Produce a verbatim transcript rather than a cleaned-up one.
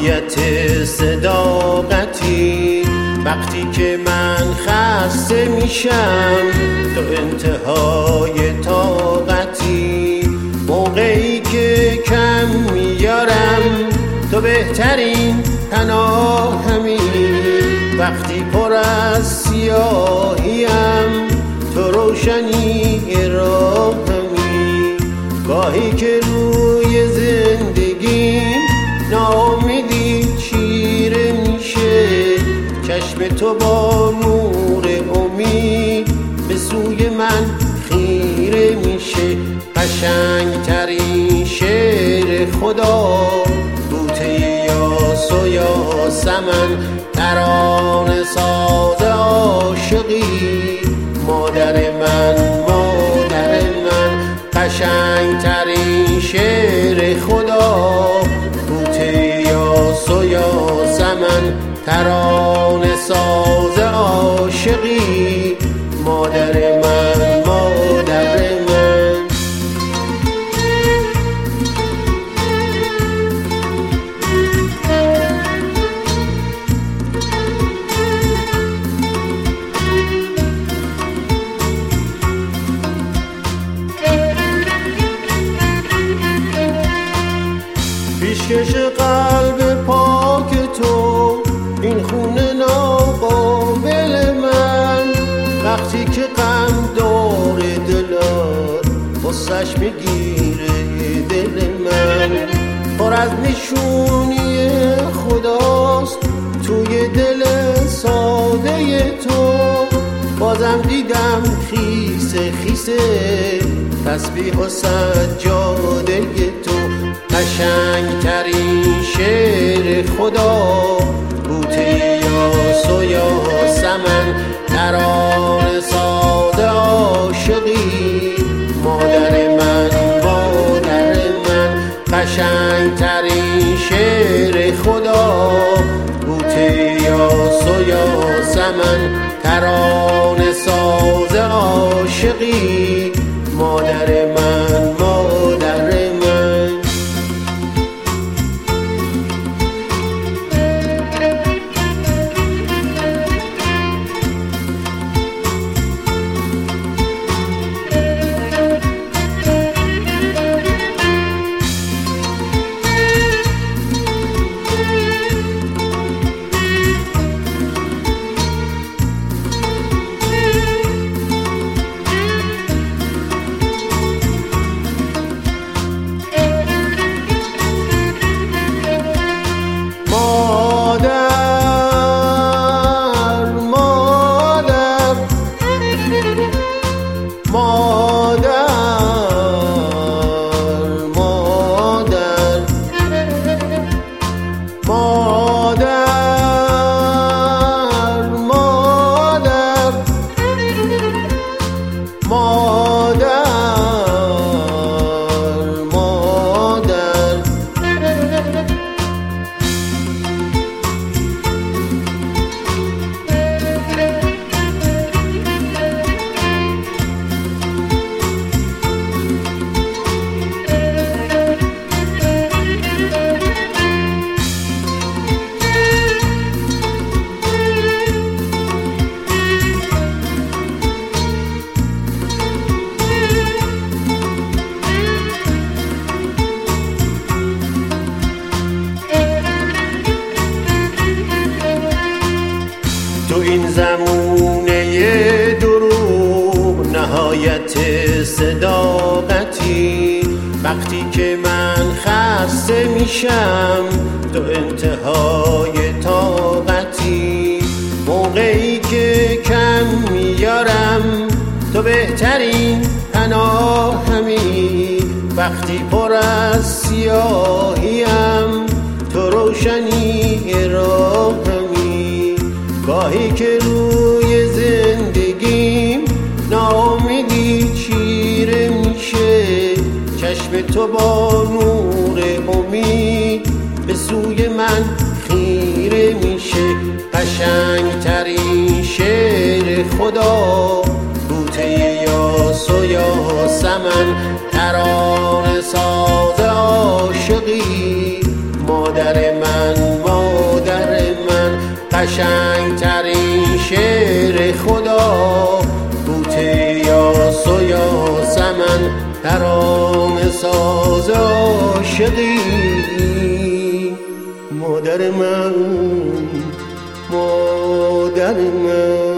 نهایت صداقتی. وقتی که من خسته میشم تو انتهای طاقتی. موقعی که کم میارم تو بهترین پناهمی. وقتی پر از سیاهیم تو روشنی راهمی. گاهی که روی زندگیم ناامیدی چیره میشه، چشم تو با نور امید به سوی من خیره میشه. قشنگترین شعر خدا بوته یاس و یاسمن، ترانه ساز عاشقی مادر من مادر من. قشنگترین شعر خدا بوته یاس و یاسمن، ترانه ساز عاشقی مادر من مادر من. پیشکش قلب پاک تو این خونه ناقابل من. وقتی که غم داره دلار غصه‌اش میگیره دل من. پر از نشونی خداست توی دل ساده تو. بازم دیدم خیسه خیسه تسبیح و سجاده تو. قشنگترین شعر خدا بوته یاس و یاسمن، ترانه ساز عاشقی مادر من مادر من. قشنگترین شعر خدا بوته یاس و یاسمن، ترانه ساز عاشقی مادر من مادر من. تو این زمونه دروغ نهایت صداقتی. وقتی که من خسته میشم تو انتهای طاقتی. موقعی که کم میارم تو بهترین پناهمی. وقتی پر از سیاهیم تو روشنی راهمی. گاهی که روی زندگیم ناامیدی چیره میشه، چشم تو با نور امید به سوی من خیره میشه. قشنگترین شعر خدا بوته یاس و یاسمن، ترانه ساز عاشقی مادر من قشنگ ترین شعر خدا، بوته یا سو یا سمن، ترانه ساز عاشقی. مادر من، مادر من.